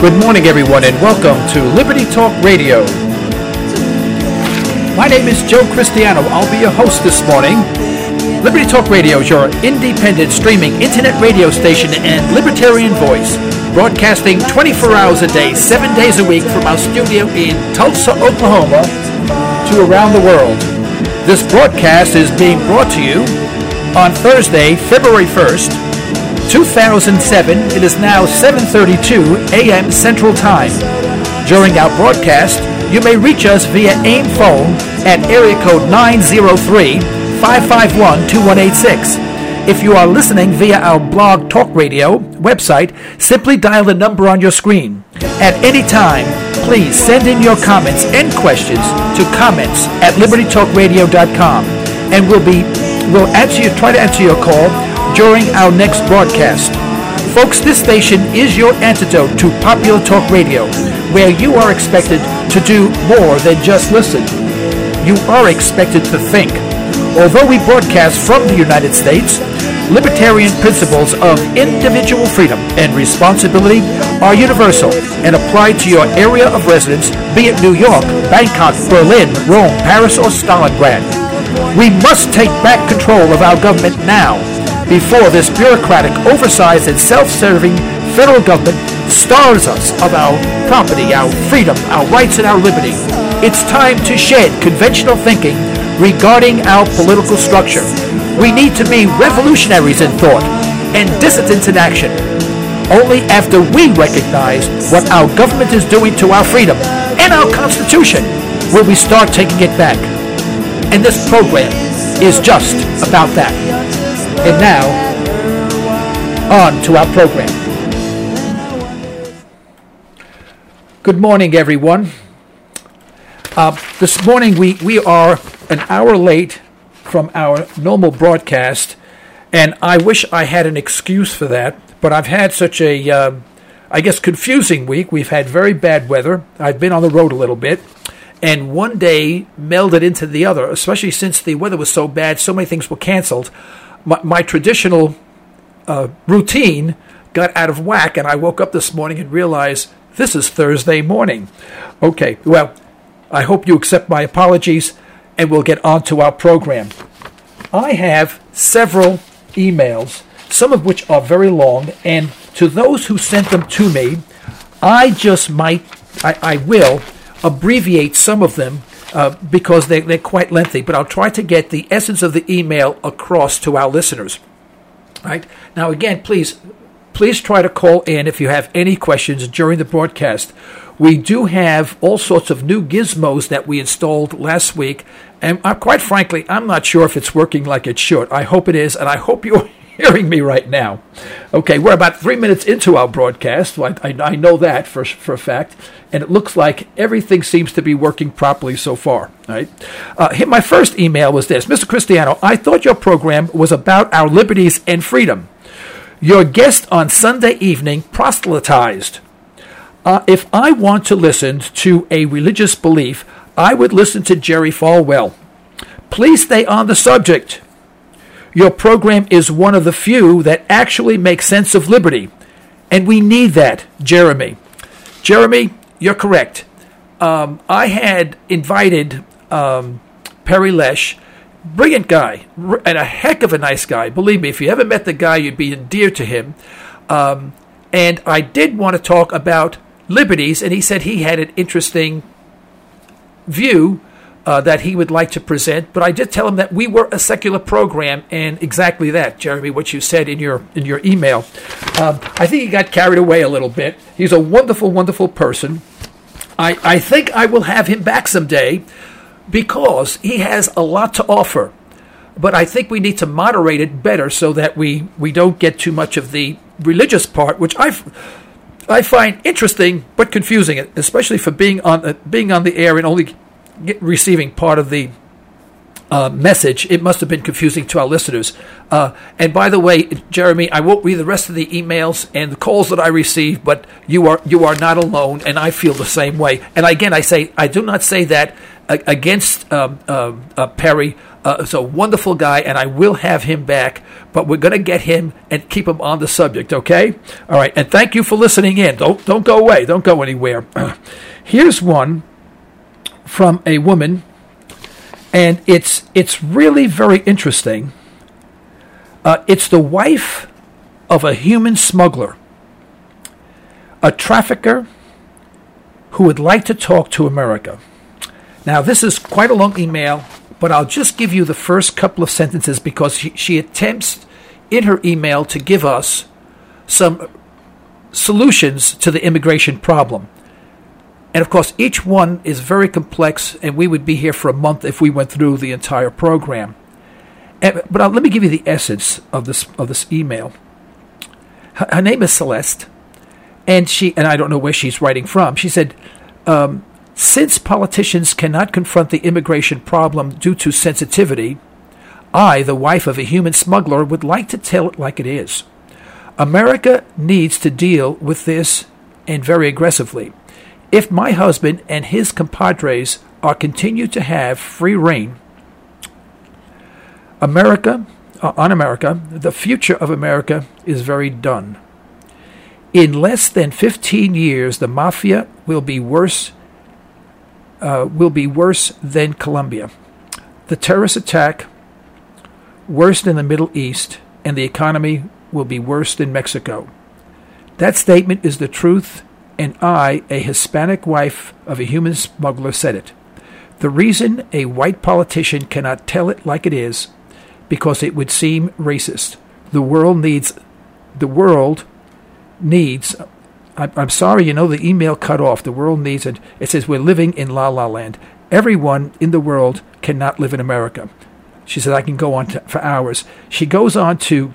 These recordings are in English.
Good morning, everyone, and welcome to Liberty Talk Radio. My name is Joe Cristiano. I'll be your host this morning. Liberty Talk Radio is your independent streaming internet radio station and libertarian voice, broadcasting 24 hours a day, 7 days a week from our studio in Tulsa, Oklahoma, to around the world. This broadcast is being brought to you on Thursday, February 1st, 2007. It is now 7:32 a.m. Central Time. During our broadcast, you may reach us via AIM phone at area code 903-551-2186. If you are listening via our Blog Talk Radio website, simply dial the number on your screen. At any time, please send in your comments and questions to comments@libertytalkradio.com, and we'll try to answer your call during our next broadcast. Folks, this station is your antidote to popular talk radio, where you are expected to do more than just listen. You are expected to think. Although we broadcast from the United States, libertarian principles of individual freedom and responsibility are universal and apply to your area of residence, be it New York, Bangkok, Berlin, Rome, Paris, or Stalingrad. We must take back control of our government now, before this bureaucratic, oversized, and self-serving federal government starves us of our property, our freedom, our rights, and our liberty. It's time to shed conventional thinking regarding our political structure. We need to be revolutionaries in thought and dissidents in action. Only after we recognize what our government is doing to our freedom and our Constitution will we start taking it back. And this program is just about that. And now, on to our program. Good morning, everyone. This morning we are an hour late from our normal broadcast, and I wish I had an excuse for that, but I've had such a, confusing week. We've had very bad weather. I've been on the road a little bit, and one day melded into the other, especially since the weather was so bad, so many things were canceled. My traditional routine got out of whack, and I woke up this morning and realized this is Thursday morning. Okay, well, I hope you accept my apologies, and we'll get on to our program. I have several emails, some of which are very long, and to those who sent them to me, I will abbreviate some of them because they're quite lengthy, but I'll try to get the essence of the email across to our listeners. Right? Now, again, please try to call in if you have any questions during the broadcast. We do have all sorts of new gizmos that we installed last week, and quite frankly, I'm not sure if it's working like it should. I hope it is, and I hope you're hearing me right now. Okay, we're about 3 minutes into our broadcast. I know that for a fact, and it looks like everything seems to be working properly so far. Right? My first email was this: Mr. Cristiano, I thought your program was about our liberties and freedom. Your guest on Sunday evening proselytized. If I want to listen to a religious belief, I would listen to Jerry Falwell. Please stay on the subject. Your program is one of the few that actually makes sense of liberty, and we need that, Jeremy. Jeremy, you're correct. I had invited Perry Lesh, brilliant guy, and a heck of a nice guy. Believe me, if you ever met the guy, you'd be endeared to him. And I did want to talk about liberties, and he said he had an interesting view that he would like to present, but I did tell him that we were a secular program, and exactly that, Jeremy, what you said in your email. I think he got carried away a little bit. He's a wonderful, wonderful person. I think I will have him back someday because he has a lot to offer, but I think we need to moderate it better so that we don't get too much of the religious part, which I find interesting but confusing, especially for being on the air and only receiving part of the message. It must have been confusing to our listeners. And by the way, Jeremy, I won't read the rest of the emails and the calls that I receive, but you are not alone, and I feel the same way. And again, I do not say that against Perry. He's a wonderful guy, and I will have him back. but we're going to get him and keep him on the subject, okay? All right, and thank you for listening in. Don't go away. Don't go anywhere. Here's one from a woman, and it's really very interesting. It's the wife of a human smuggler, a trafficker who would like to talk to America. Now, this is quite a long email, but I'll just give you the first couple of sentences because she attempts in her email to give us some solutions to the immigration problem. And of course, each one is very complex, and we would be here for a month if we went through the entire program. But let me give you the essence of this email. Her name is Celeste, and I don't know where she's writing from. She said, since politicians cannot confront the immigration problem due to sensitivity, I, the wife of a human smuggler, would like to tell it like it is. America needs to deal with this, and very aggressively. If my husband and his compadres are continue to have free reign, America, the future of America is very done. In less than 15 years, the mafia will be worse than Colombia. The terrorist attack worse than the Middle East, and the economy will be worse than Mexico. That statement is the truth, and I, a Hispanic wife of a human smuggler, said it. The reason a white politician cannot tell it like it is, because it would seem racist. The world needs, I'm sorry, the email cut off. The world needs it. It says we're living in La La Land. Everyone in the world cannot live in America. She said, I can go on for hours. She goes on to,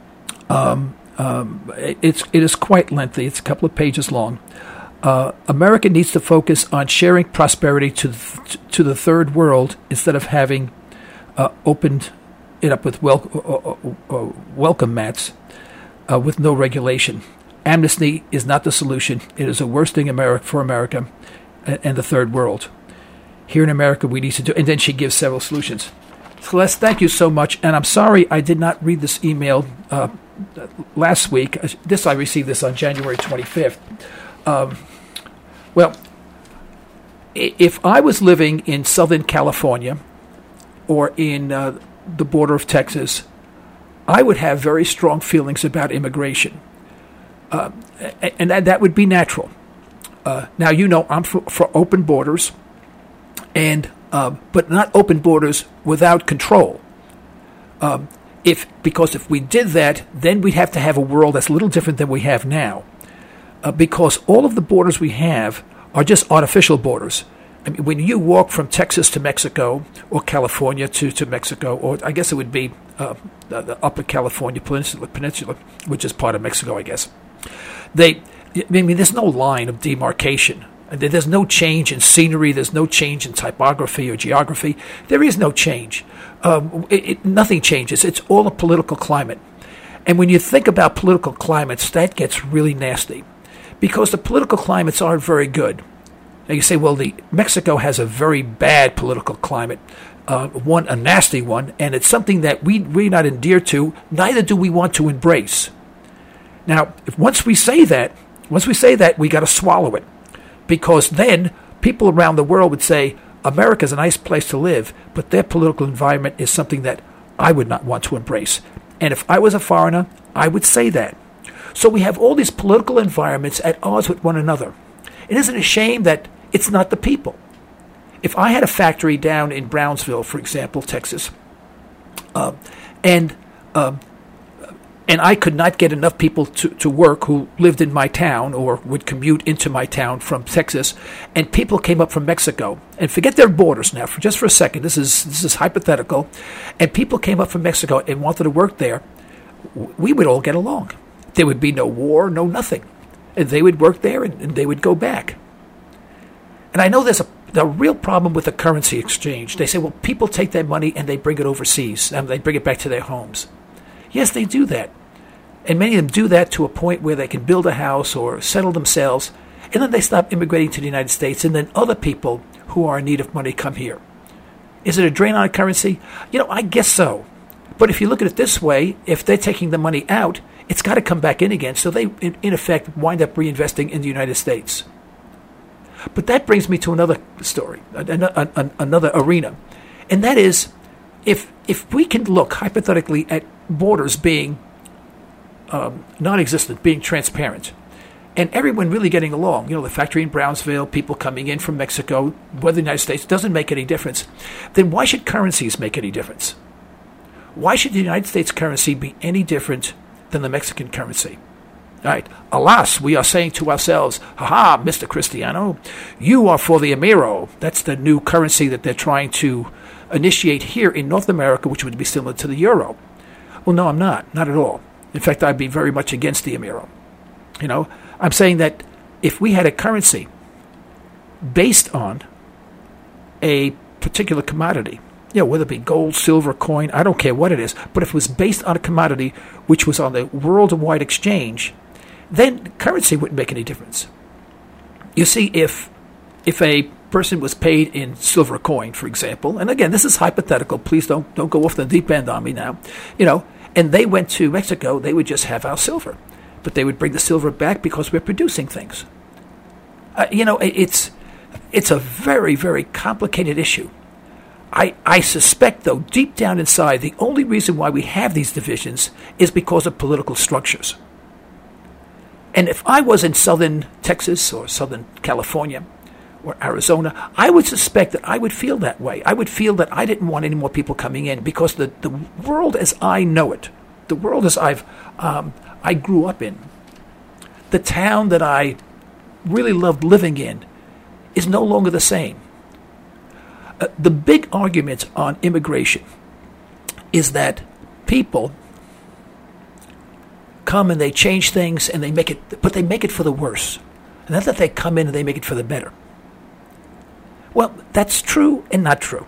it is quite lengthy. It's a couple of pages long. America needs to focus on sharing prosperity to the third world instead of having opened it up with welcome mats with no regulation. Amnesty is not the solution. It is a worse thing for America and the third world. Here in America, we need to do. And then she gives several solutions. Celeste, thank you so much. And I'm sorry I did not read this email last week. I received this on January 25th. Well, if I was living in Southern California or in the border of Texas, I would have very strong feelings about immigration. And that would be natural. Now, I'm for open borders, but not open borders without control. Because if we did that, then we'd have to have a world that's a little different than we have now. Because all of the borders we have are just artificial borders. I mean, when you walk from Texas to Mexico, or California to Mexico, or I guess it would be the Upper California Peninsula, which is part of Mexico, I guess. There's no line of demarcation. There's no change in scenery. There's no change in typography or geography. There is no change. Nothing changes. It's all a political climate. And when you think about political climates, that gets really nasty because the political climates aren't very good. Now you say, well, Mexico has a very bad political climate, a nasty one, and it's something that we're not endeared to, neither do we want to embrace. Now, once we say that, we got to swallow it, because then people around the world would say, America's a nice place to live, but their political environment is something that I would not want to embrace. And if I was a foreigner, I would say that. So we have all these political environments at odds with one another. It isn't a shame that it's not the people. If I had a factory down in Brownsville, for example, Texas, and I could not get enough people to work who lived in my town or would commute into my town from Texas, and people came up from Mexico, and forget their borders now, just for a second, this is hypothetical, and people came up from Mexico and wanted to work there, we would all get along. There would be no war, no nothing. And they would work there and they would go back. And I know there's a real problem with the currency exchange. They say, well, people take their money and they bring it overseas, and they bring it back to their homes. Yes, they do that. And many of them do that to a point where they can build a house or settle themselves, and then they stop immigrating to the United States, and then other people who are in need of money come here. Is it a drain on currency? I guess so. But if you look at it this way, if they're taking the money out, it's got to come back in again. So they, in effect, wind up reinvesting in the United States. But that brings me to another story, another arena. And that is, if we can look hypothetically at borders being non-existent, being transparent, and everyone really getting along, the factory in Brownsville, people coming in from Mexico, whether the United States, doesn't make any difference, then why should currencies make any difference? Why should the United States currency be any different than the Mexican currency? All right. Alas, we are saying to ourselves, ha, Mr. Cristiano, you are for the Amero. That's the new currency that they're trying to initiate here in North America, which would be similar to the euro. Well, no, I'm not at all. In fact, I'd be very much against the Amero. I'm saying that if we had a currency based on a particular commodity, whether it be gold, silver, coin, I don't care what it is, but if it was based on a commodity which was on the worldwide exchange, then currency wouldn't make any difference. You see, if a person was paid in silver coin, for example, and again, this is hypothetical, please don't go off the deep end on me now, and they went to Mexico, they would just have our silver. But they would bring the silver back because we're producing things. It's a very, very complicated issue. I suspect, though, deep down inside, the only reason why we have these divisions is because of political structures. And if I was in southern Texas or southern California or Arizona, I would suspect that I would feel that way. I would feel that I didn't want any more people coming in because the world as I know it, the world as I grew up in, the town that I really loved living in, is no longer the same. The big argument on immigration is that people come and they change things and they make it, but they make it for the worse. And not that they come in and they make it for the better. Well, that's true and not true.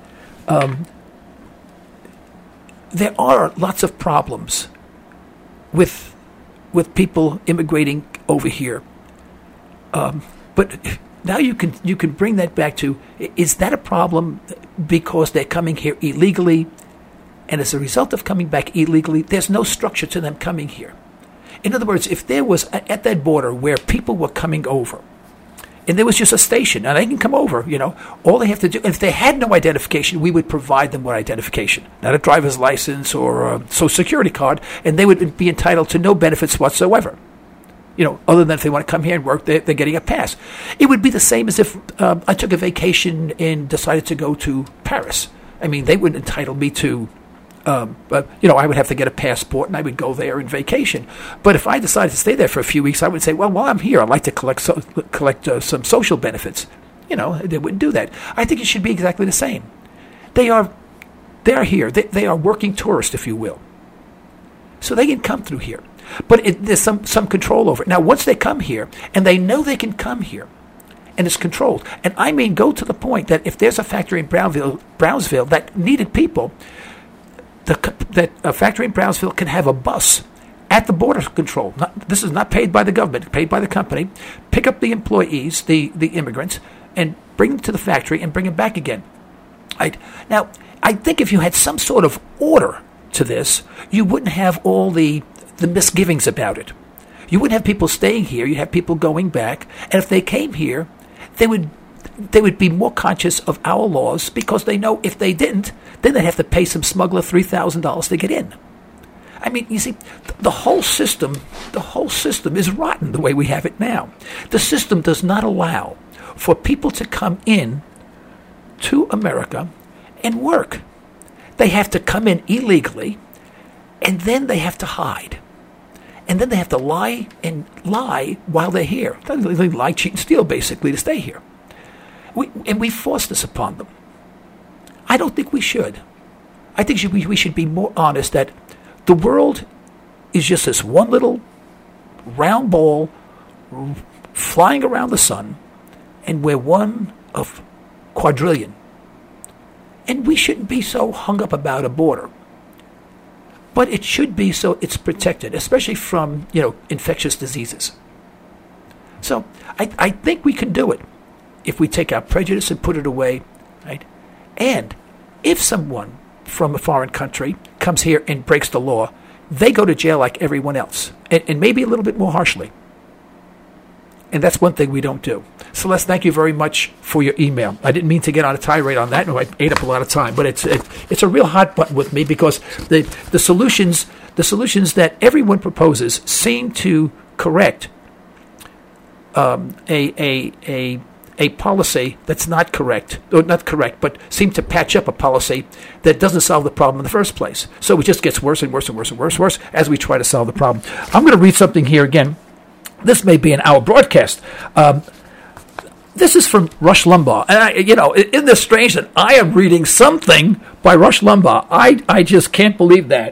There are lots of problems with people immigrating over here, but now you can bring that back to, is that a problem because they're coming here illegally, and as a result of coming back illegally, there's no structure to them coming here? In other words, if there was at that border where people were coming over, and there was just a station, and they can come over, all they have to do, if they had no identification, we would provide them with identification, not a driver's license or a social security card, and they would be entitled to no benefits whatsoever. Other than if they want to come here and work, they're getting a pass. It would be the same as if I took a vacation and decided to go to Paris. I mean, they wouldn't entitle me to, I would have to get a passport and I would go there and vacation. But if I decided to stay there for a few weeks, I would say, well, while I'm here, I'd like to collect some social benefits. They wouldn't do that. I think it should be exactly the same. They are here. They are working tourists, if you will. So they can come through here. But there's some control over it. Now, once they come here, and they know they can come here, and it's controlled, and I mean go to the point that if there's a factory in Brownsville that needed people, that a factory in Brownsville can have a bus at the border control. This is not paid by the government, paid by the company. Pick up the employees, the immigrants, and bring them to the factory and bring them back again. Right? Now, I think if you had some sort of order to this, you wouldn't have all the misgivings about it. You wouldn't have people staying here. You'd have people going back. And if they came here, they would be more conscious of our laws because they know if they didn't, then they'd have to pay some smuggler $3,000 to get in. I mean, you see, the whole system is rotten the way we have it now. The system does not allow for people to come in to America and work. They have to come in illegally, and then they have to hide. And then they have to lie while they're here. They lie, cheat, and steal, basically, to stay here. We force this upon them. I don't think we should. I think we should be more honest that the world is just this one little round ball flying around the sun, and we're one of quadrillion. And we shouldn't be so hung up about a border. But it should be so it's protected, especially from, infectious diseases. So I think we can do it if we take our prejudice and put it away, right? And if someone from a foreign country, comes here and breaks the law, they go to jail like everyone else, and maybe a little bit more harshly. And that's one thing we don't do. Celeste, thank you very much for your email. I didn't mean to get on a tirade on that. No, I ate up a lot of time, but it's a real hot button with me because the solutions that everyone proposes seem to correct a policy that's not correct, or not correct, but seem to patch up a policy that doesn't solve the problem in the first place. So it just gets worse and worse and worse and worse and worse as we try to solve the problem. I'm going to read something here again. This may be an hour broadcast. This is from Rush Limbaugh. And, isn't this strange that I am reading something by Rush Limbaugh? I just can't believe that.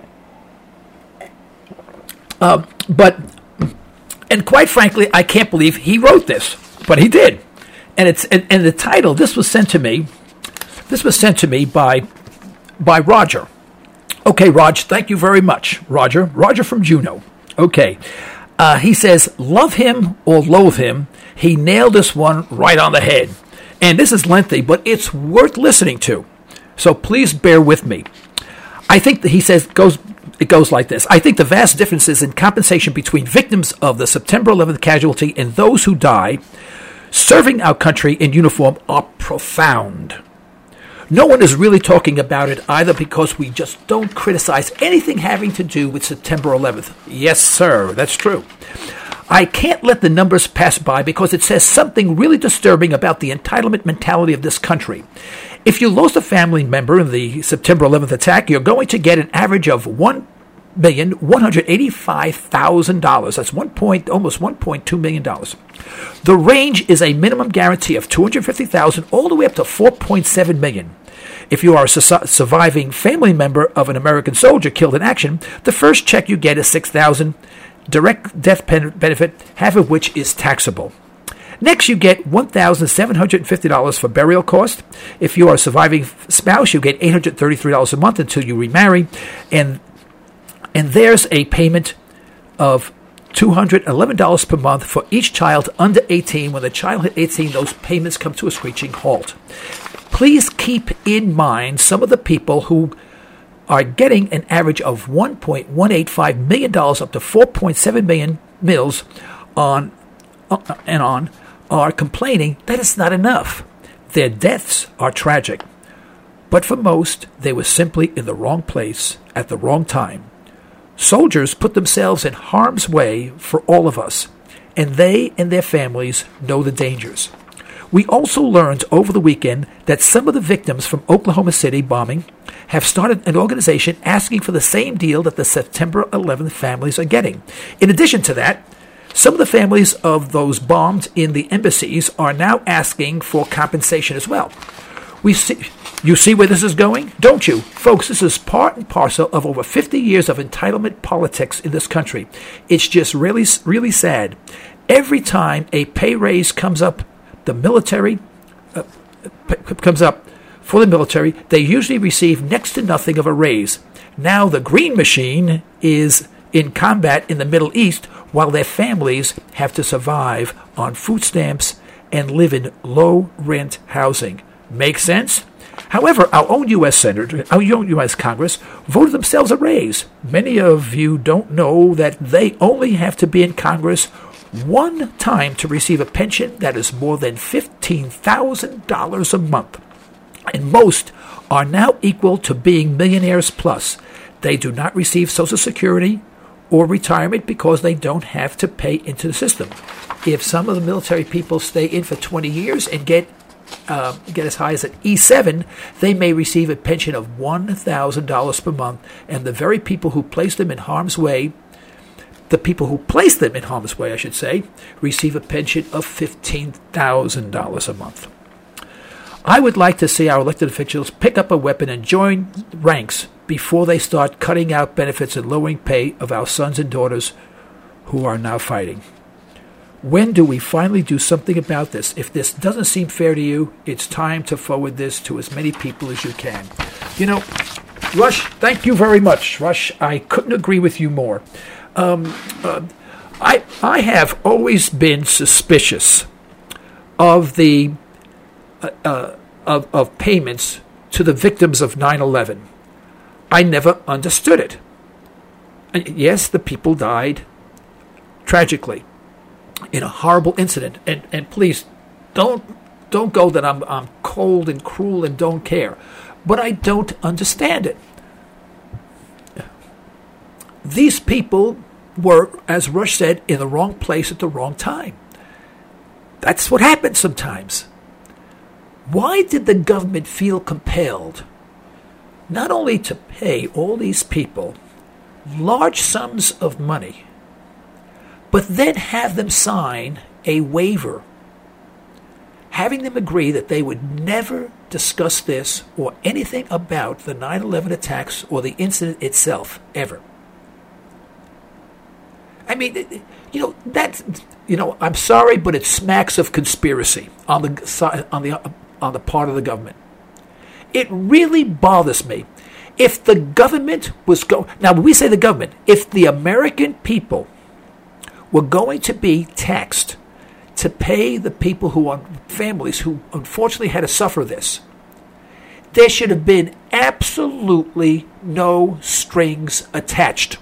And quite frankly, I can't believe he wrote this, but he did. And and the title, this was sent to me by Roger. Okay, Raj, thank you very much. Roger from Juneau. Okay. He says, love him or loathe him, he nailed this one right on the head. And this is lengthy, but it's worth listening to. So please bear with me. I think that he says, it goes like this. I think the vast differences in compensation between victims of the September 11th casualty and those who die serving our country in uniform are profound. No one is really talking about it either because we just don't criticize anything having to do with September 11th. Yes, sir, that's true. I can't let the numbers pass by because it says something really disturbing about the entitlement mentality of this country. If you lost a family member in the September 11th attack, you're going to get an average of $1,185,000. That's almost $1.2 million. The range is a minimum guarantee of $250,000 all the way up to $4.7 million. If you are a surviving family member of an American soldier killed in action, the first check you get is $6,000 direct death benefit, half of which is taxable. Next, you get $1,750 for burial cost. If you are a surviving spouse, you get $833 a month until you remarry, and there's a payment of $211 per month for each child under 18. When the child hit 18, those payments come to a screeching halt. Please keep in mind some of the people who are getting an average of $1.185 million up to $4.7 million mils on are complaining that it's not enough. Their deaths are tragic, but for most, they were simply in the wrong place at the wrong time. Soldiers put themselves in harm's way for all of us, and they and their families know the dangers. We also learned over the weekend that some of the victims from Oklahoma City bombing have started an organization asking for the same deal that the September 11th families are getting. In addition to that, some of the families of those bombed in the embassies are now asking for compensation as well. You see where this is going? Don't you? Folks, this is part and parcel of over 50 years of entitlement politics in this country. It's just really, really sad. Every time a pay raise comes up, the military comes up for the military, they usually receive next to nothing of a raise. Now the green machine is in combat in the Middle East while their families have to survive on food stamps and live in low-rent housing. Make sense? However, our own U.S. Congress voted themselves a raise. Many of you don't know that they only have to be in Congress one time to receive a pension that is more than $15,000 a month. And most are now equal to being millionaires plus. They do not receive Social Security or retirement because they don't have to pay into the system. If some of the military people stay in for 20 years and get as high as an E7, they may receive a pension of $1,000 per month, and the very people who place them in harm's way, receive a pension of $15,000 a month. I would like to see our elected officials pick up a weapon and join ranks before they start cutting out benefits and lowering pay of our sons and daughters who are now fighting. When do we finally do something about this? If this doesn't seem fair to you, it's time to forward this to as many people as you can. Rush, thank you very much. Rush, I couldn't agree with you more. I have always been suspicious of the of payments to the victims of 9/11. I never understood it. And yes, the people died tragically in a horrible incident. And please, don't go that I'm cold and cruel and don't care. But I don't understand it. These people were, as Rush said, in the wrong place at the wrong time. That's what happens sometimes. Why did the government feel compelled not only to pay all these people large sums of money, but then have them sign a waiver, having them agree that they would never discuss this or anything about the 9/11 attacks or the incident itself, ever? I mean, I'm sorry, but it smacks of conspiracy on the part of the government. It really bothers me. If the government was now when we say the government, if the American people were going to be taxed to pay the people families who unfortunately had to suffer this, there should have been absolutely no strings attached.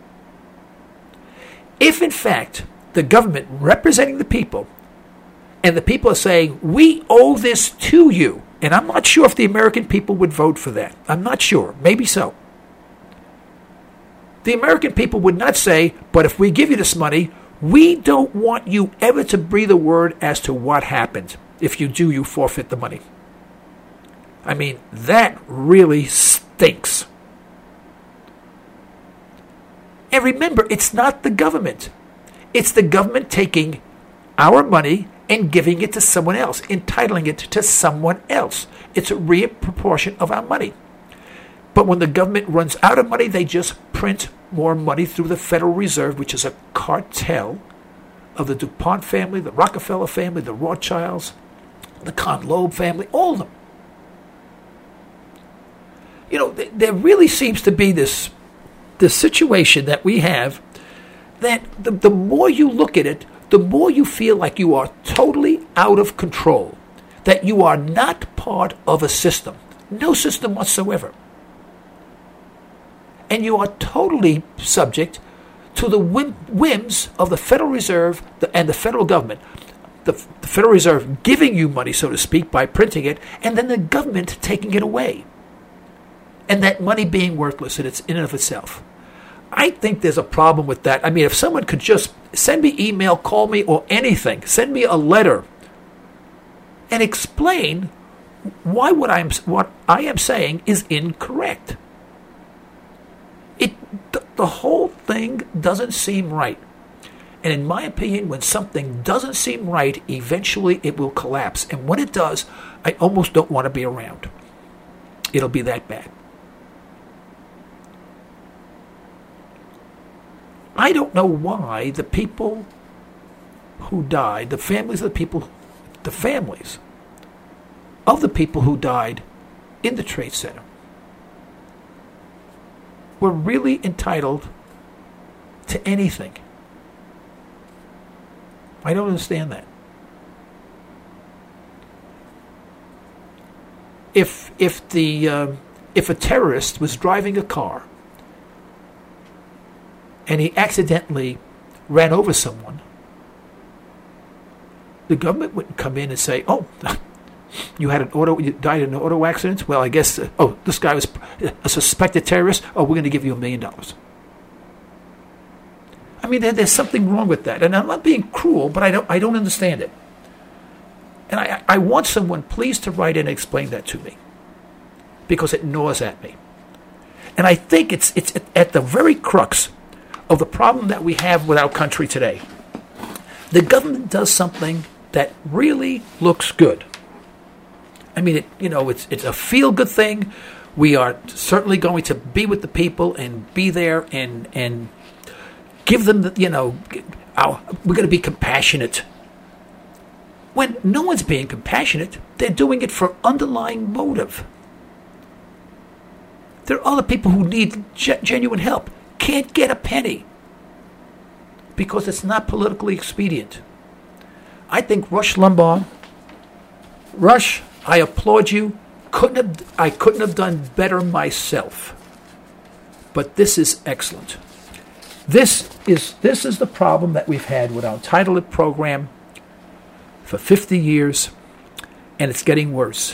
If, in fact, the government representing the people and the people are saying, we owe this to you, and I'm not sure if the American people would vote for that. I'm not sure. Maybe so. The American people would not say, but if we give you this money, we don't want you ever to breathe a word as to what happened. If you do, you forfeit the money. I mean, that really stinks. And remember, it's not the government. It's the government taking our money and giving it to someone else, entitling it to someone else. It's a real proportion of our money. But when the government runs out of money, they just print more money through the Federal Reserve, which is a cartel of the DuPont family, the Rockefeller family, the Rothschilds, the Conloeb family, all of them. There really seems to be this situation that we have that the more you look at it, the more you feel like you are totally out of control, that you are not part of a system, no system whatsoever. And you are totally subject to the whims of the Federal Reserve and the federal government. The Federal Reserve giving you money, so to speak, by printing it, and then the government taking it away. And that money being worthless in and of itself. I think there's a problem with that. I mean, if someone could just send me email, call me, or anything, send me a letter, and explain why what I am saying is incorrect. The whole thing doesn't seem right. And in my opinion, when something doesn't seem right, eventually it will collapse. And when it does, I almost don't want to be around. It'll be that bad. I don't know why the people who died, the families of the people who died in the Trade Center were really entitled to anything. I don't understand that. If a terrorist was driving a car and he accidentally ran over someone, the government wouldn't come in and say, "Oh, you died in an auto accident? Well, I guess this guy was a suspected terrorist. Oh, we're going to give you $1 million." I mean, there's something wrong with that, and I'm not being cruel, but I don't understand it. And I want someone, please, to write in and explain that to me, because it gnaws at me. And I think it's at the very crux of the problem that we have with our country today. The government does something that really looks good. I mean, it's a feel-good thing. We are certainly going to be with the people and be there and give them we're going to be compassionate. When no one's being compassionate, they're doing it for underlying motive. There are other people who need genuine help, can't get a penny because it's not politically expedient. I think Rush Limbaugh, I applaud you. I couldn't have done better myself. but this is excellent. This is the problem that we've had with our entitlement program for 50 years, and it's getting worse.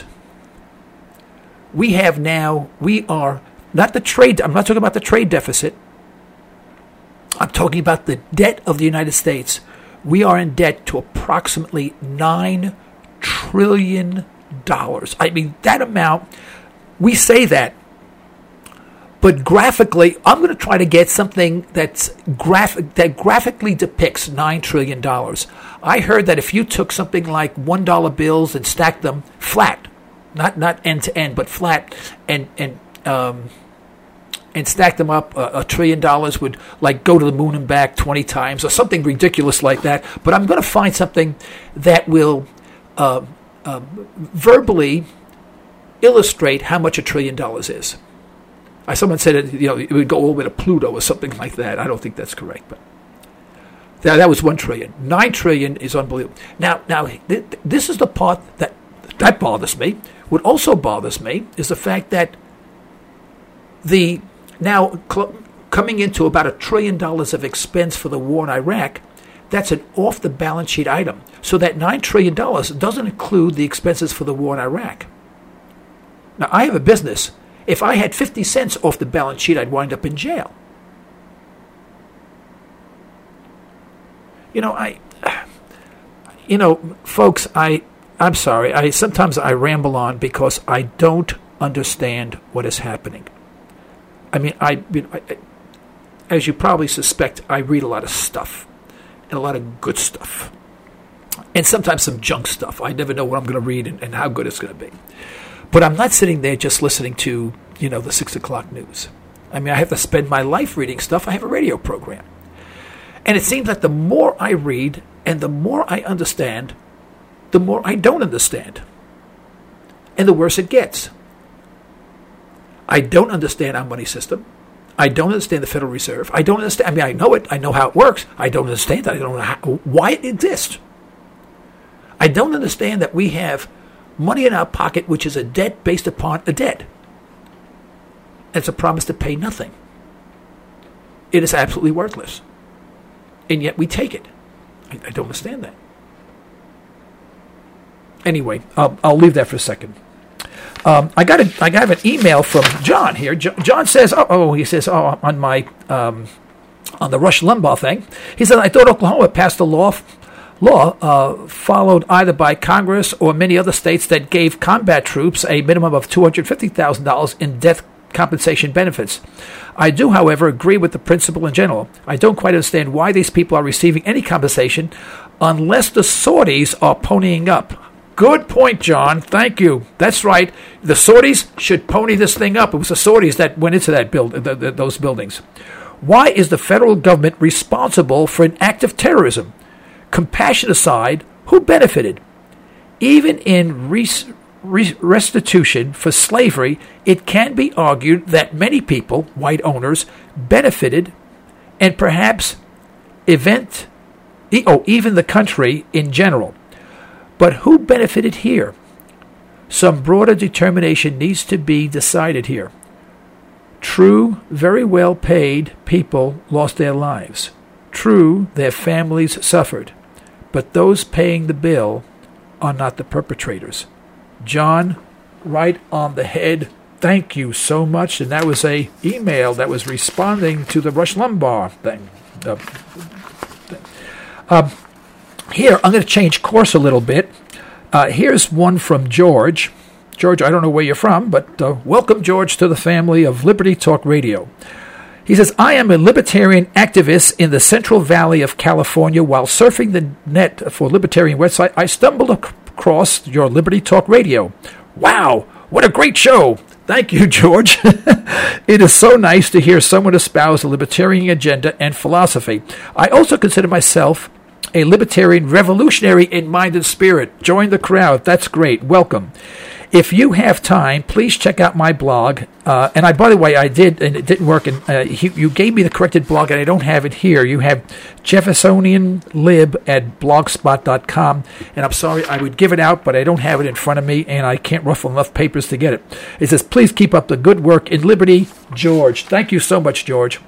We are not the trade. I'm not talking about the trade deficit. I'm talking about the debt of the United States. We are in debt to approximately $9 trillion. I mean, that amount, we say that, but graphically, I'm going to try to get something that graphically depicts $9 trillion. I heard that if you took something like $1 bills and stacked them flat, not end to end, but flat, and stack them up, $1 trillion would like go to the moon and back 20 times or something ridiculous like that. But I'm going to find something that will verbally illustrate how much $1 trillion is. Someone said it would go all the way to Pluto or something like that. I don't think that's correct, but that was $1 trillion. $9 trillion is unbelievable. Now, this is the part that bothers me. What also bothers me is the fact that coming into about $1 trillion of expense for the war in Iraq, that's an off the balance sheet item. So that $9 trillion doesn't include the expenses for the war in Iraq. Now, I have a business. If I had 50 cents off the balance sheet, I'd wind up in jail. Folks, I'm sorry. Sometimes I ramble on because I don't understand what is happening. I mean, as you probably suspect, I read a lot of stuff, and a lot of good stuff, and sometimes some junk stuff. I never know what I'm going to read and how good it's going to be. But I'm not sitting there just listening to, the 6 o'clock news. I mean, I have to spend my life reading stuff. I have a radio program. And it seems that the more I read and the more I understand, the more I don't understand. And the worse it gets. I don't understand our money system. I don't understand the Federal Reserve. I don't understand. I mean, I know it. I know how it works. I don't understand it. I don't know why it exists. I don't understand that we have money in our pocket, which is a debt based upon a debt. And it's a promise to pay nothing. It is absolutely worthless. And yet we take it. I don't understand that. Anyway, I'll leave that for a second. I got an email from John here. John says, on the Rush Limbaugh thing, he said, I thought Oklahoma passed a law followed either by Congress or many other states that gave combat troops a minimum of $250,000 in death compensation benefits. I do, however, agree with the principle in general. I don't quite understand why these people are receiving any compensation unless the Saudis are ponying up. Good point, John. Thank you. That's right. The Saudis should pony this thing up. It was the Saudis that went into that those buildings. Why is the federal government responsible for an act of terrorism? Compassion aside, who benefited? Even in restitution for slavery, it can be argued that many people, white owners, benefited, and perhaps even the country in general. But who benefited here? Some broader determination needs to be decided here. True, very well paid people lost their lives. True, their families suffered. But those paying the bill are not the perpetrators. John, right on the head. Thank you so much. And that was an email that was responding to the Rush Limbaugh thing. Here, I'm going to change course a little bit. Here's one from George. George, I don't know where you're from, but welcome, George, to the family of Liberty Talk Radio. He says, I am a libertarian activist in the Central Valley of California. While surfing the net for a libertarian website, I stumbled across your Liberty Talk Radio. Wow, what a great show. Thank you, George. It is so nice to hear someone espouse a libertarian agenda and philosophy. I also consider myself a libertarian revolutionary in mind and spirit. Join the crowd. That's great. Welcome. if you have time, please check out my blog. By the way, I did, and it didn't work. And you gave me the corrected blog, and I don't have it here. You have JeffersonianLib@blogspot.com, and I'm sorry, I would give it out, but I don't have it in front of me, and I can't ruffle enough papers to get it. It says, "Please keep up the good work in Liberty, George." Thank you so much, George.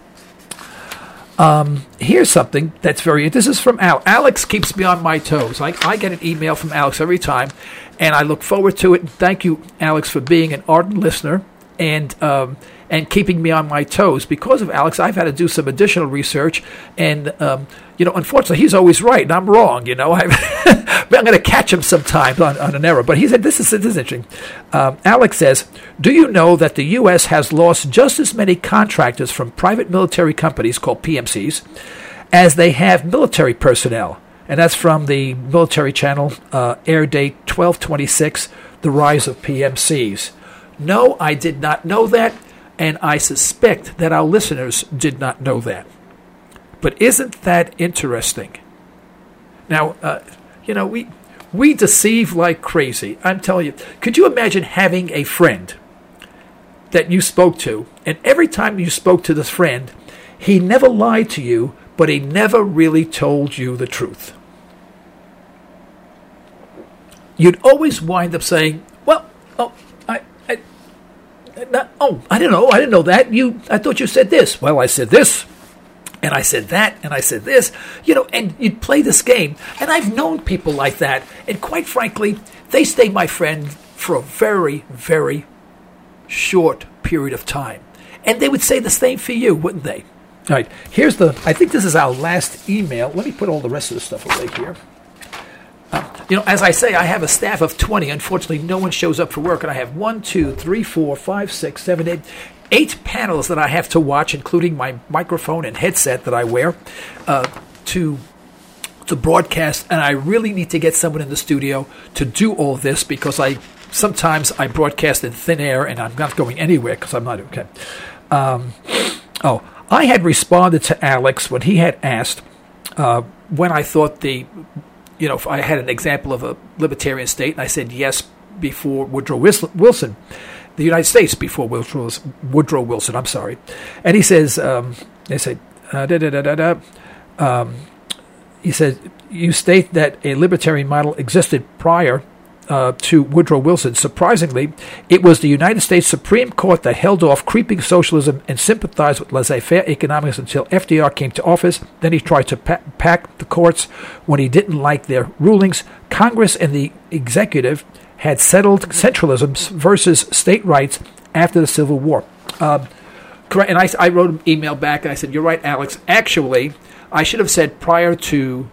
Here's something that's this is from Alex. Alex keeps me on my toes. I get an email from Alex every time, and I look forward to it. And thank you, Alex, for being an ardent listener and keeping me on my toes. Because of Alex, I've had to do some additional research, and unfortunately, he's always right, and I'm wrong. I'm going to catch him sometimes on an error. But he said, this is interesting. Alex says, "Do you know that the U.S. has lost just as many contractors from private military companies called PMCs as they have military personnel?" And that's from the military channel, air date 12/26, The Rise of PMCs. No, I did not know that, and I suspect that our listeners did not know that. But isn't that interesting? Now, we deceive like crazy. I'm telling you. Could you imagine having a friend that you spoke to, and every time you spoke to this friend, he never lied to you, but he never really told you the truth? You'd always wind up saying, "Well, I don't know. I didn't know that. I thought you said this." "Well, I said this, and I said that, and I said this." And you'd play this game. And I've known people like that. And quite frankly, they stay my friend for a very, very short period of time. And they would say the same for you, wouldn't they? All right, I think this is our last email. Let me put all the rest of the stuff away here. As I say, I have a staff of 20. Unfortunately, no one shows up for work, and I have 1, 2, 3, 4, 5, 6, 7, 8 panels that I have to watch, including my microphone and headset that I wear to broadcast. And I really need to get someone in the studio to do all this, because sometimes I broadcast in thin air, and I'm not going anywhere because I'm not okay. I had responded to Alex when he had asked when I thought if I had an example of a libertarian state, and I said yes before Woodrow Wilson, the United States before Woodrow Wilson, I'm sorry. And he says, he said, "You state that a libertarian model existed prior to Woodrow Wilson. Surprisingly, it was the United States Supreme Court that held off creeping socialism and sympathized with laissez-faire economics until FDR came to office. Then he tried to pack the courts when he didn't like their rulings. Congress and the executive had settled centralism versus state rights after the Civil War." Correct. And I wrote an email back, and I said, "You're right, Alex. Actually, I should have said prior to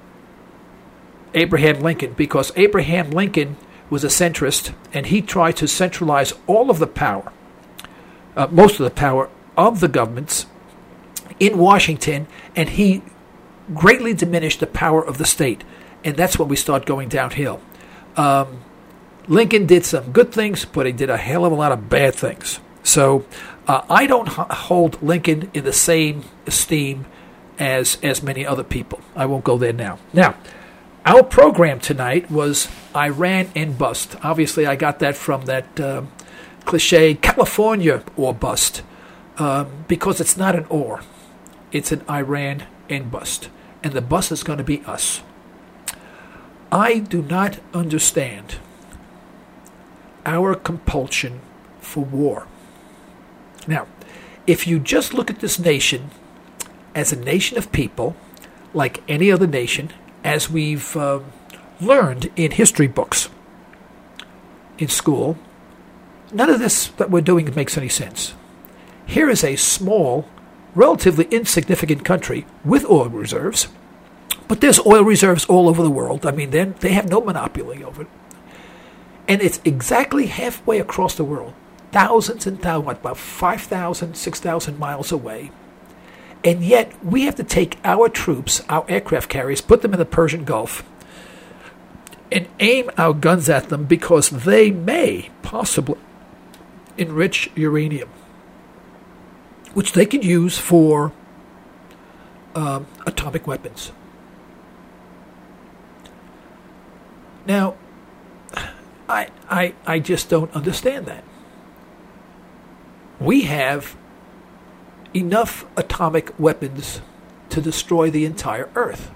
Abraham Lincoln, because Abraham Lincoln was a centrist, and he tried to centralize all of the power, most of the power of the governments in Washington, and he greatly diminished the power of the state. And that's when we start going downhill. Lincoln did some good things, but he did a hell of a lot of bad things. So I don't hold Lincoln in the same esteem as many other people. I won't go there now. Now, our program tonight was Iran and bust. Obviously, I got that from that cliche, California or bust, because it's not an or. It's an Iran and bust. And the bust is going to be us. I do not understand our compulsion for war. Now, if you just look at this nation as a nation of people, like any other nation, as we've learned in history books in school, none of this that we're doing makes any sense. Here is a small, relatively insignificant country with oil reserves, but there's oil reserves all over the world. I mean, they have no monopoly over it. And it's exactly halfway across the world, thousands and thousands, about 5,000, 6,000 miles away. And yet, we have to take our troops, our aircraft carriers, put them in the Persian Gulf, and aim our guns at them because they may possibly enrich uranium, which they can use for atomic weapons. Now, I just don't understand that. We have enough atomic weapons to destroy the entire Earth.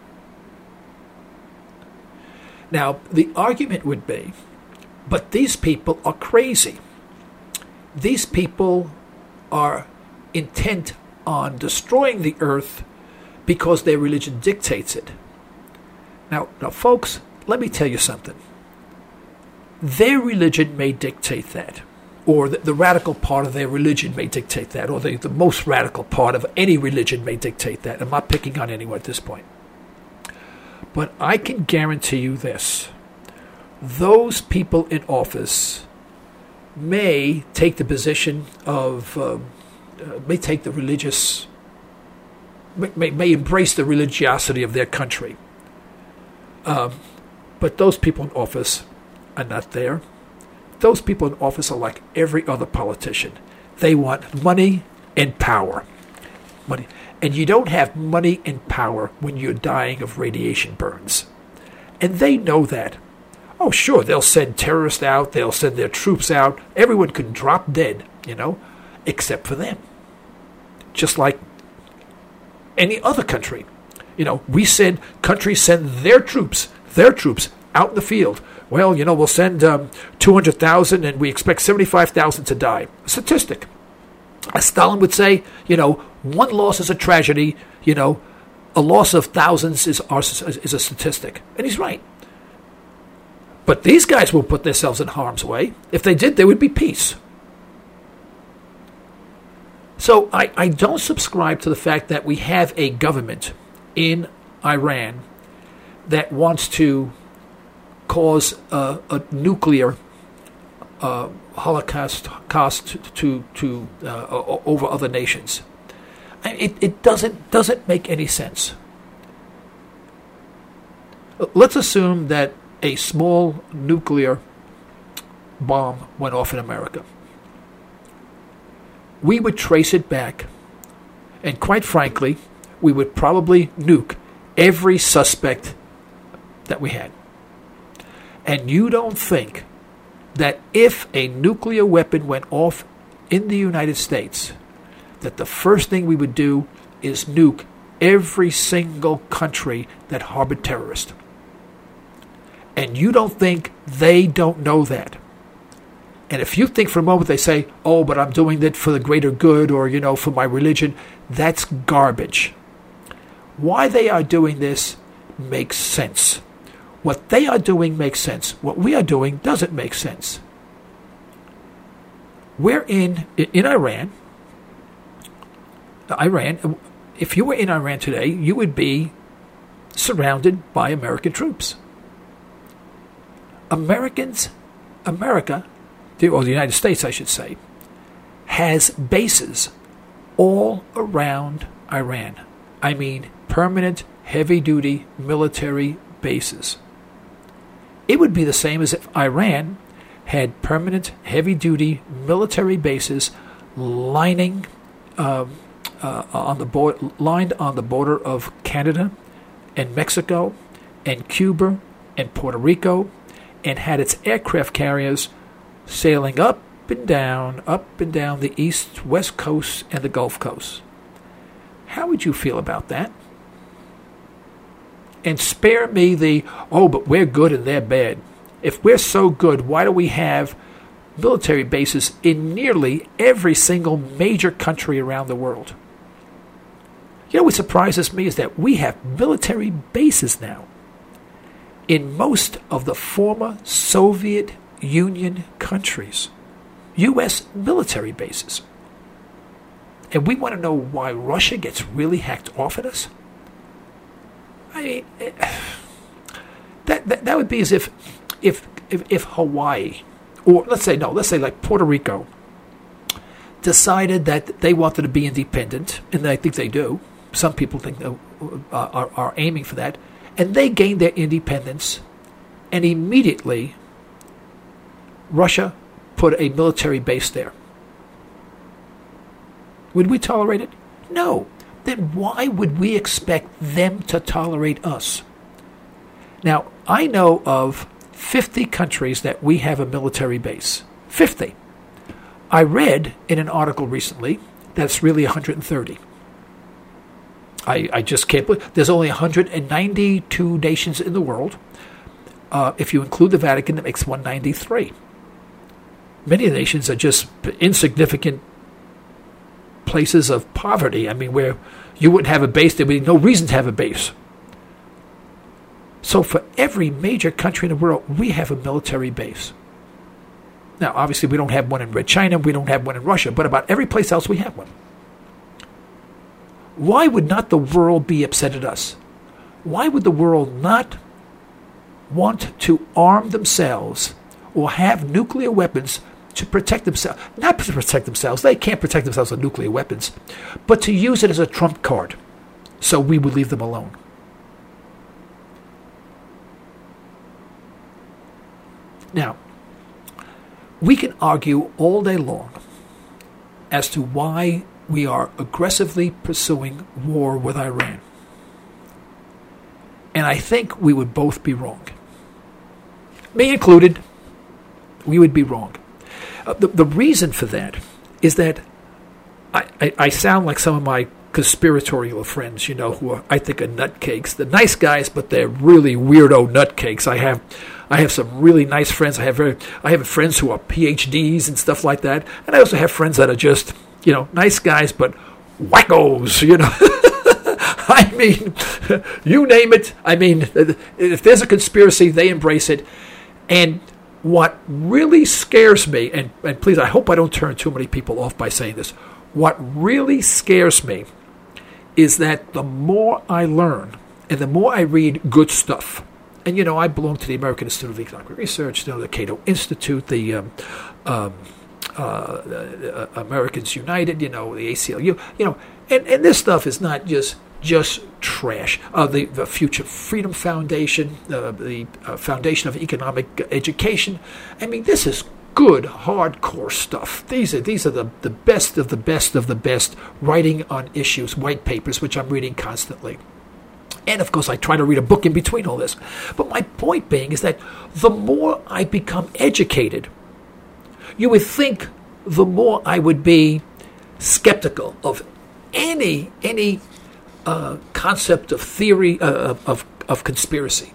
Now, the argument would be, but these people are crazy. These people are intent on destroying the Earth because their religion dictates it. Now, folks, let me tell you something. Their religion may dictate that, or the radical part of their religion may dictate that, or the most radical part of any religion may dictate that. I'm not picking on anyone at this point. But I can guarantee you this. Those people in office may take the position of, may take the religious, may embrace the religiosity of their country. But those people in office are not there. Those people in office are like every other politician. They want money and power. Money. And you don't have money and power when you're dying of radiation burns. And they know that. Oh, sure, they'll send terrorists out. They'll send their troops out. Everyone can drop dead, except for them. Just like any other country. Countries send their troops out in the field. Well, we'll send 200,000 and we expect 75,000 to die. A statistic. As Stalin would say, one loss is a tragedy. A loss of thousands is a statistic. And he's right. But these guys will put themselves in harm's way. If they did, there would be peace. So I don't subscribe to the fact that we have a government in Iran that wants to cause a nuclear holocaust to over other nations. It doesn't make any sense. Let's assume that a small nuclear bomb went off in America. We would trace it back, and quite frankly, we would probably nuke every suspect that we had. And you don't think that if a nuclear weapon went off in the United States, that the first thing we would do is nuke every single country that harbored terrorists. And you don't think they don't know that. And if you think for a moment they say, oh, but I'm doing it for the greater good or, for my religion, that's garbage. Why they are doing this makes sense. What they are doing makes sense. What we are doing doesn't make sense. We're in Iran. If you were in Iran today, you would be surrounded by American troops. America, or the United States, I should say, has bases all around Iran. I mean, permanent, heavy-duty military bases. It would be the same as if Iran had permanent, heavy-duty military bases lined on the border of Canada and Mexico and Cuba and Puerto Rico, and had its aircraft carriers sailing up and down the east, west coast, and the Gulf Coast. How would you feel about that? And spare me but we're good and they're bad. If we're so good, why do we have military bases in nearly every single major country around the world? What surprises me is that we have military bases now in most of the former Soviet Union countries. U.S. military bases. And we want to know why Russia gets really hacked off at us? I mean, that would be as if Hawaii, or let's say like Puerto Rico, decided that they wanted to be independent, and I think they do. Some people think they are aiming for that, and they gained their independence, and immediately Russia put a military base there. Would we tolerate it? No. Then why would we expect them to tolerate us? Now, I know of 50 countries that we have a military base. 50. I read in an article recently that's really 130. I just can't believe there's only 192 nations in the world. If you include the Vatican, it makes 193. Many of the nations are just insignificant places of poverty. I mean, where you wouldn't have a base, there would be no reason to have a base. So for every major country in the world, we have a military base. Now, obviously, we don't have one in Red China, we don't have one in Russia, but about every place else we have one. Why would not the world be upset at us? Why would the world not want to arm themselves or have nuclear weapons to protect themselves? Not to protect themselves, they can't protect themselves with nuclear weapons, but to use it as a trump card so we would leave them alone. Now, we can argue all day long as to why we are aggressively pursuing war with Iran. And I think we would both be wrong. Me included, we would be wrong. The reason for that is that I sound like some of my conspiratorial friends, who are, I think, are nutcakes. They're nice guys, but they're really weirdo nutcakes. I have some really nice friends. I have friends who are PhDs and stuff like that. And I also have friends that are just, nice guys, but wackos, I mean, you name it. I mean, if there's a conspiracy, they embrace it. And what really scares me, and please, I hope I don't turn too many people off by saying this, what really scares me is that the more I learn and the more I read good stuff, and, I belong to the American Institute of Economic Research, the Cato Institute, the Americans United, the ACLU, and this stuff is not just trash. The Future Freedom Foundation, the Foundation of Economic Education. I mean, this is good, hardcore stuff. These are the best of the best of the best writing on issues, white papers, which I'm reading constantly. And, of course, I try to read a book in between all this. But my point being is that the more I become educated, you would think the more I would be skeptical of any concept of theory of conspiracy.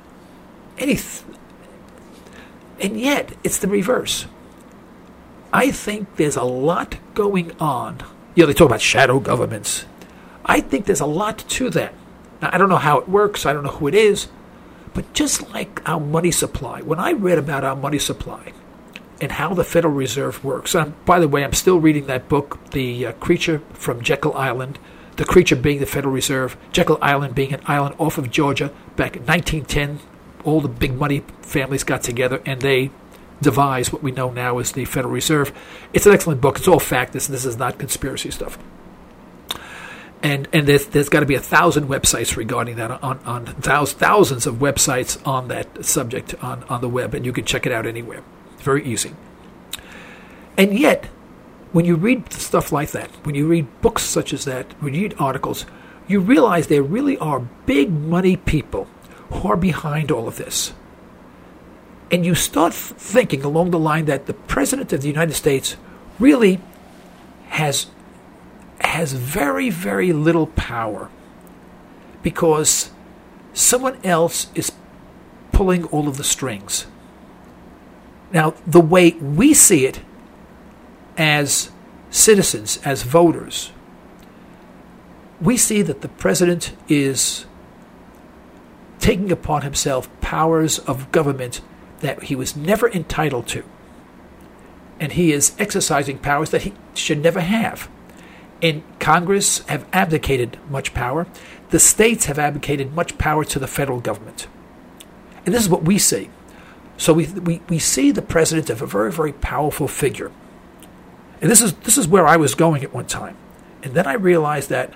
And yet, it's the reverse. I think there's a lot going on. They talk about shadow governments. I think there's a lot to that. Now, I don't know how it works. I don't know who it is. But just like our money supply, when I read about our money supply and how the Federal Reserve works, and by the way, I'm still reading that book, The Creature from Jekyll Island, the creature being the Federal Reserve, Jekyll Island being an island off of Georgia. Back in 1910, all the big money families got together and they devised what we know now as the Federal Reserve. It's an excellent book. It's all fact. This is not conspiracy stuff. And there's got to be 1,000 websites regarding that, on thousands of websites on that subject on the web, and you can check it out anywhere. It's very easy. And yet, when you read stuff like that, when you read books such as that, when you read articles, you realize there really are big money people who are behind all of this. And you start thinking along the line that the President of the United States really has very, very little power because someone else is pulling all of the strings. Now, the way we see it as citizens, as voters, we see that the president is taking upon himself powers of government that he was never entitled to. And he is exercising powers that he should never have. And Congress have abdicated much power. The states have abdicated much power to the federal government. And this is what we see. So we see the president as a very, very powerful figure. And this is where I was going at one time. And then I realized that,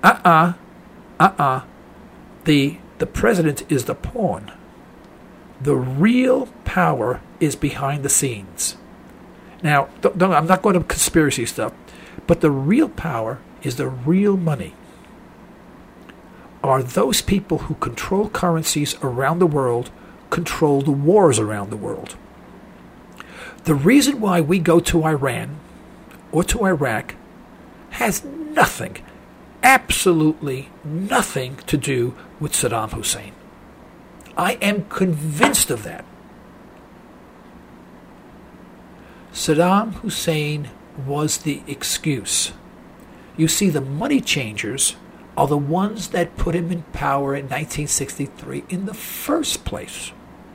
the president is the pawn. The real power is behind the scenes. Now, I'm not going to conspiracy stuff, but the real power is the real money. Are those people who control currencies around the world control the wars around the world. The reason why we go to Iran or to Iraq has nothing, absolutely nothing to do with Saddam Hussein. I am convinced of that. Saddam Hussein was the excuse. You see, the money changers are the ones that put him in power in 1963 in the first place.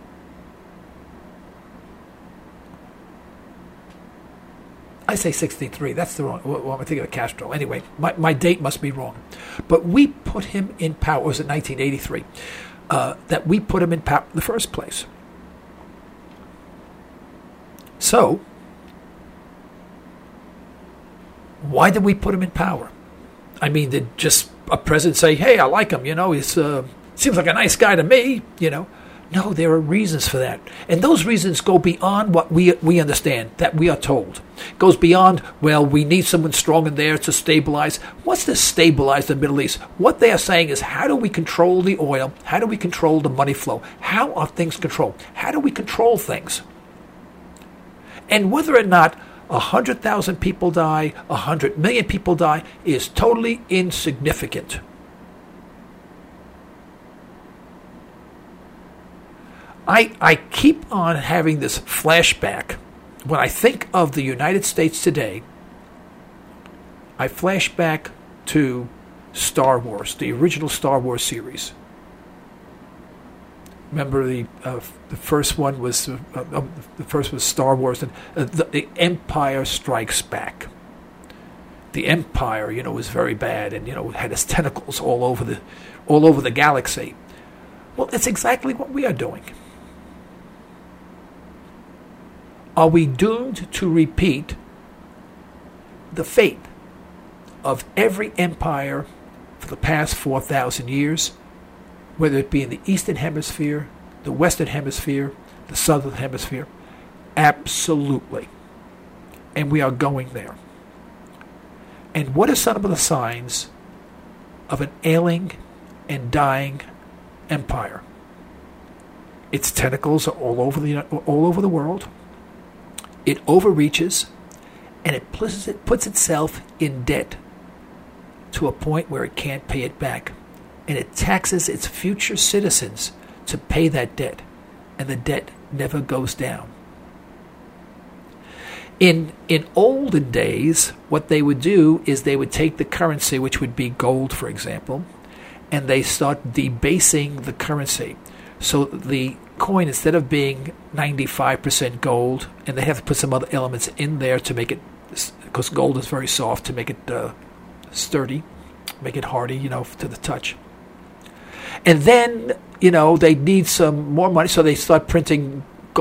I say 63. That's the wrong. Well, I'm thinking of Castro. Anyway, my date must be wrong. But we put him in power. Or was it 1983? That we put him in power in the first place. So, why did we put him in power? I mean, did just a president say, "Hey, I like him. He's seems like a nice guy to me." No, there are reasons for that. And those reasons go beyond what we understand, that we are told. It goes beyond, well, we need someone strong in there to stabilize. What's to stabilize the Middle East? What they are saying is, how do we control the oil? How do we control the money flow? How are things controlled? How do we control things? And whether or not 100,000 people die, 100 million people die, is totally insignificant. I keep on having this flashback. When I think of the United States today, I flash back to Star Wars, the original Star Wars series. Remember the first one was Star Wars, and the Empire Strikes Back. The Empire, was very bad, and had its tentacles all over the galaxy. Well, it's exactly what we are doing. Are we doomed to repeat the fate of every empire for the past 4,000 years, whether it be in the Eastern Hemisphere, the Western Hemisphere, the Southern Hemisphere? Absolutely. And we are going there. And what are some of the signs of an ailing and dying empire? Its tentacles are all over the world. It overreaches, and it puts itself in debt to a point where it can't pay it back. And it taxes its future citizens to pay that debt, and the debt never goes down. In olden days, what they would do is they would take the currency, which would be gold, for example, and they start debasing the currency. So the coin, instead of being 95% gold, and they have to put some other elements in there to make it, because gold is very soft, to make it sturdy, make it hardy, to the touch. And then, they need some more money, so they start printing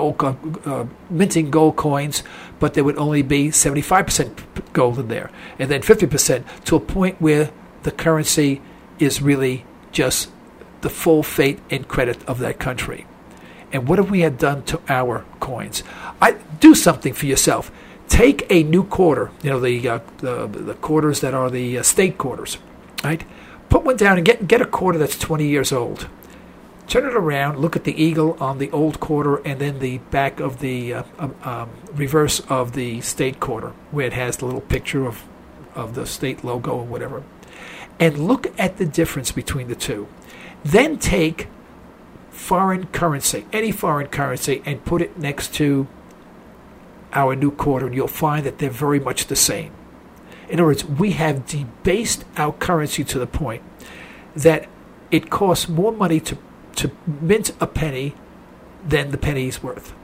minting gold coins, but there would only be 75% gold in there, and then 50%, to a point where the currency is really just the full fate and credit of that country. And what have we had done to our coins? Do something for yourself. Take a new quarter, the quarters that are the state quarters, right? Put one down and get a quarter that's 20 years old. Turn it around, look at the eagle on the old quarter, and then the back of the reverse of the state quarter, where it has the little picture of the state logo or whatever. And look at the difference between the two. Then take foreign currency, any foreign currency, and put it next to our new quarter, and you'll find that they're very much the same. In other words, we have debased our currency to the point that it costs more money to mint a penny than the penny's worth.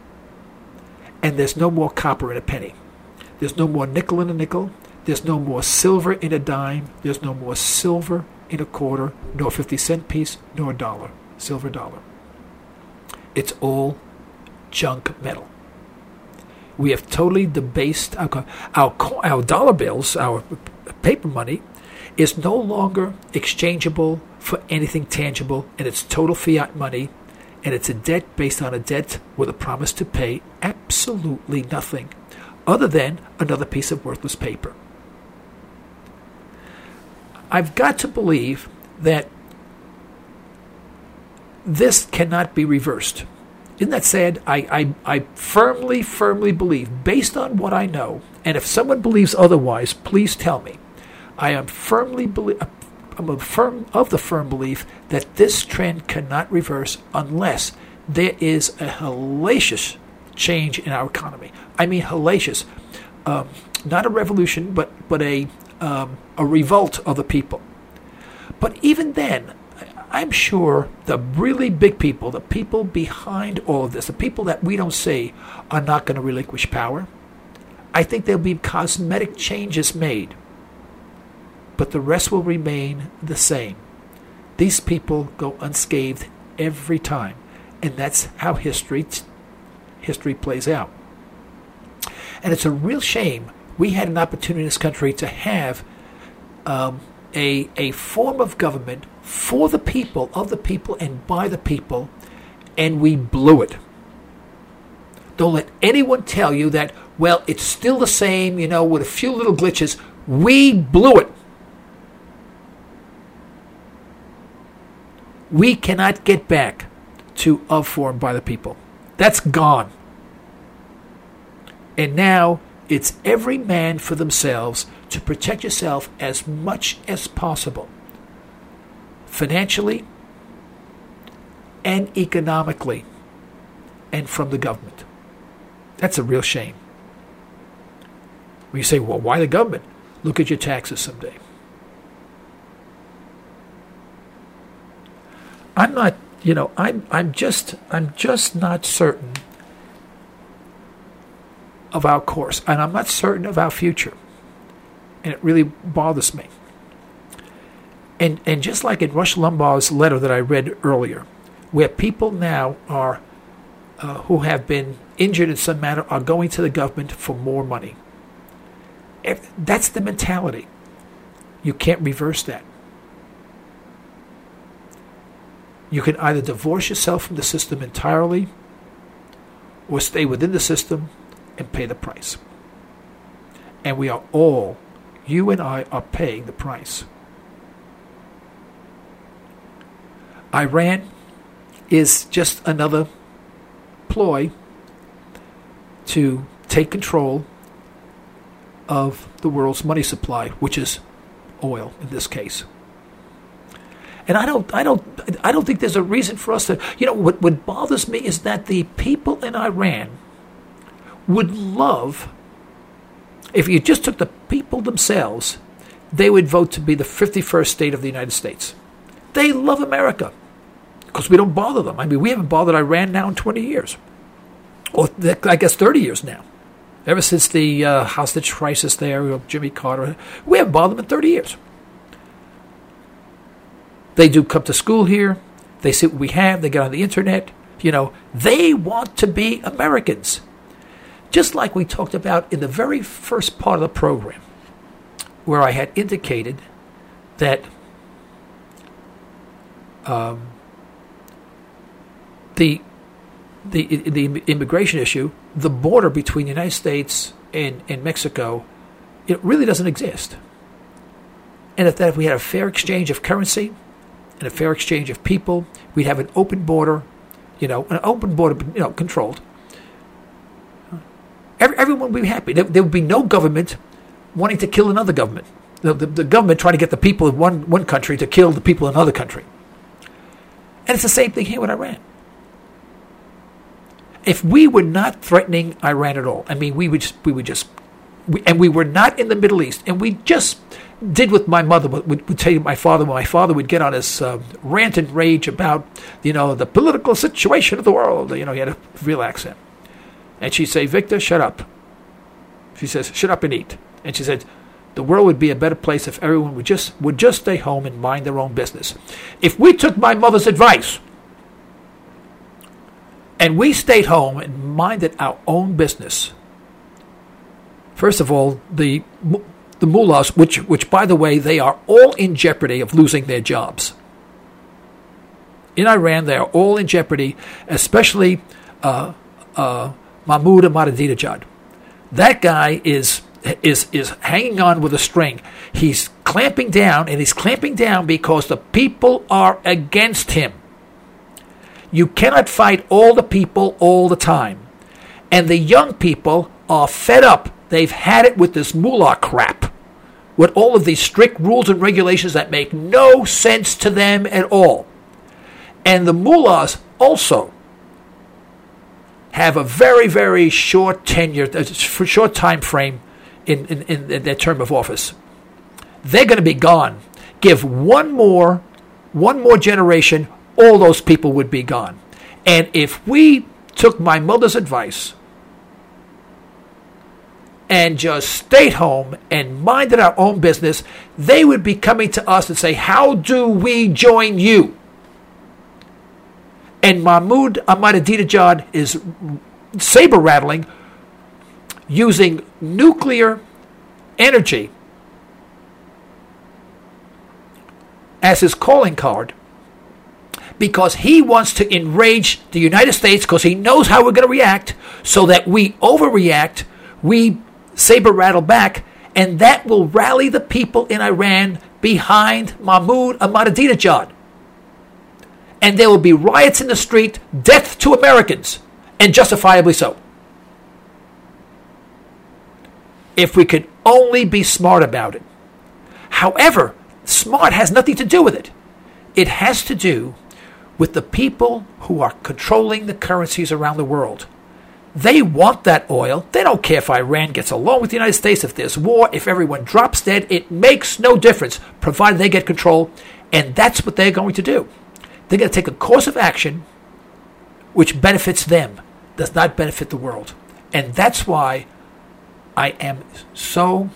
And there's no more copper in a penny. There's no more nickel in a nickel. There's no more silver in a dime. There's no more silver in a quarter, nor 50-cent piece, nor a dollar, silver dollar. It's all junk metal. We have totally debased our dollar bills, our paper money, is no longer exchangeable for anything tangible, and it's total fiat money, and it's a debt based on a debt with a promise to pay absolutely nothing other than another piece of worthless paper. I've got to believe that this cannot be reversed. Isn't that sad? I firmly believe, based on what I know, and if someone believes otherwise, please tell me. I'm of the firm belief that this trend cannot reverse unless there is a hellacious change in our economy. I mean hellacious. Not a revolution, but a revolt of the people. But even then, I'm sure the really big people, the people behind all of this, the people that we don't see, are not going to relinquish power. I think there'll be cosmetic changes made, but the rest will remain the same. These people go unscathed every time, and that's how history plays out. And it's a real shame we had an opportunity in this country to have a form of government for the people, of the people, and by the people, and we blew it. Don't let anyone tell you that, well, it's still the same, with a few little glitches. We blew it. We cannot get back to of, for, and by the people. That's gone. And now it's every man for themselves to protect yourself as much as possible, financially and economically, and from the government. That's a real shame. When you say, well, why the government? Look at your taxes someday. I'm not, I'm just not certain of our course, and I'm not certain of our future, and it really bothers me. And just like in Rush Limbaugh's letter that I read earlier, where people now are who have been injured in some manner are going to the government for more money. That's the mentality. You can't reverse that. You can either divorce yourself from the system entirely or stay within the system and pay the price. And we are all, you and I, are paying the price. Iran is just another ploy to take control of the world's money supply, which is oil in this case. And I don't think there's a reason for us to, what bothers me is that the people in Iran would love, if you just took the people themselves, they would vote to be the 51st state of the United States. They love America because we don't bother them. I mean, we haven't bothered Iran now in 20 years. Or I guess 30 years now. Ever since the hostage crisis there, Jimmy Carter, we haven't bothered them in 30 years. They do come to school here. They see what we have. They get on the internet. They want to be Americans. Just like we talked about in the very first part of the program, where I had indicated that the immigration issue, the border between the United States and Mexico, it really doesn't exist. And if we had a fair exchange of currency and a fair exchange of people, we'd have an open border, controlled. Everyone would be happy. There would be no government wanting to kill another government. The government trying to get the people in one country to kill the people in another country. And it's the same thing here with Iran. If we were not threatening Iran at all, I mean, we were not in the Middle East, and we just did what my mother would tell you, my father would get on his rant and rage about, the political situation of the world. He had a real accent. And she'd say, Victor, shut up. She says, shut up and eat. And she said, the world would be a better place if everyone would just stay home and mind their own business. If we took my mother's advice and we stayed home and minded our own business, first of all, the mullahs, which by the way, they are all in jeopardy of losing their jobs. In Iran, they are all in jeopardy, especially Mahmoud Ahmadinejad. That guy is hanging on with a string. He's clamping down, and he's clamping down because the people are against him. You cannot fight all the people all the time. And the young people are fed up. They've had it with this mullah crap, with all of these strict rules and regulations that make no sense to them at all. And the mullahs also have a very, very short tenure, short time frame in their term of office. They're going to be gone. Give one more generation, all those people would be gone. And if we took my mother's advice and just stayed home and minded our own business, they would be coming to us and say, how do we join you? And Mahmoud Ahmadinejad is saber-rattling, using nuclear energy as his calling card, because he wants to enrage the United States, because he knows how we're going to react, so that we overreact, we saber-rattle back, and that will rally the people in Iran behind Mahmoud Ahmadinejad. And there will be riots in the street, death to Americans, and justifiably so. If we could only be smart about it. However, smart has nothing to do with it. It has to do with the people who are controlling the currencies around the world. They want that oil. They don't care if Iran gets along with the United States, if there's war, if everyone drops dead. It makes no difference, provided they get control. And that's what they're going to do. They're going to take a course of action which benefits them, does not benefit the world. And that's why I am so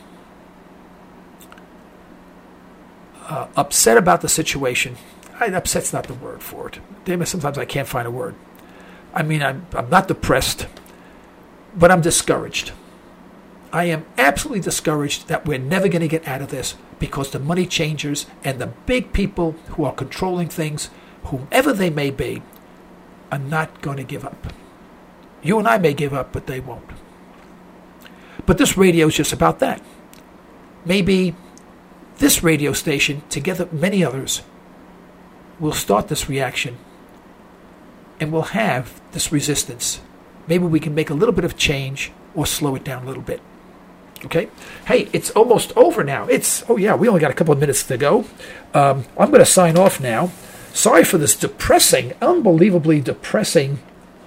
upset about the situation. Upset's not the word for it. Damn it, sometimes I can't find a word. I mean, I'm not depressed, but I'm discouraged. I am absolutely discouraged that we're never going to get out of this, because the money changers and the big people who are controlling things, whomever they may be, are not going to give up. You and I may give up, but they won't. But this radio is just about that. Maybe this radio station, together with many others, will start this reaction and will have this resistance. Maybe we can make a little bit of change or slow it down a little bit. Okay? Hey, it's almost over now. We only got a couple of minutes to go. I'm going to sign off now. Sorry for this depressing, unbelievably depressing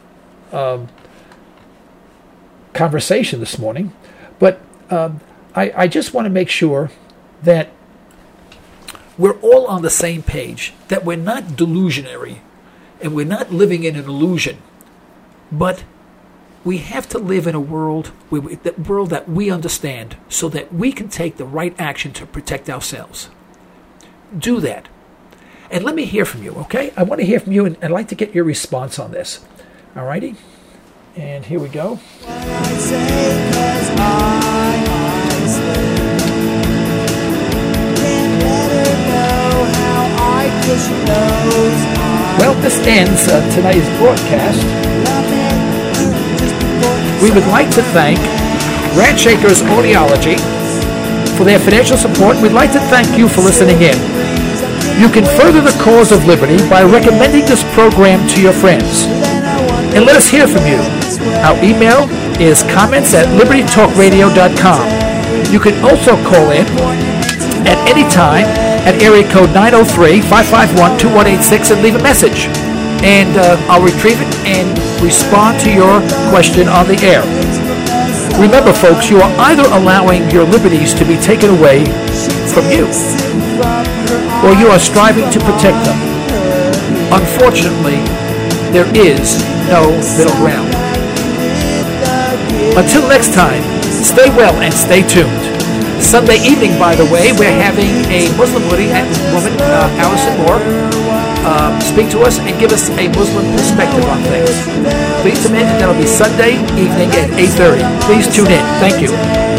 conversation this morning. But I just want to make sure that we're all on the same page, that we're not delusionary and we're not living in an illusion. But we have to live in a world that we understand, so that we can take the right action to protect ourselves. Do that. And let me hear from you, okay? I want to hear from you, and I'd like to get your response on this. All righty? And here we go. Well, this ends tonight's broadcast. We would like to thank Ranch Acres Audiology for their financial support. We'd like to thank you for listening in. You can further the cause of liberty by recommending this program to your friends. And let us hear from you. Our email is comments@libertytalkradio.com. You can also call in at any time at area code 903-551-2186 and leave a message. And I'll retrieve it and respond to your question on the air. Remember, folks, you are either allowing your liberties to be taken away from you, or you are striving to protect them. Unfortunately, there is no middle ground. Until next time, stay well and stay tuned. Sunday evening, by the way, we're having a Muslim woman, Allison Moore, speak to us and give us a Muslim perspective on things. Please tune in, and that'll be Sunday evening at 8:30. Please tune in. Thank you.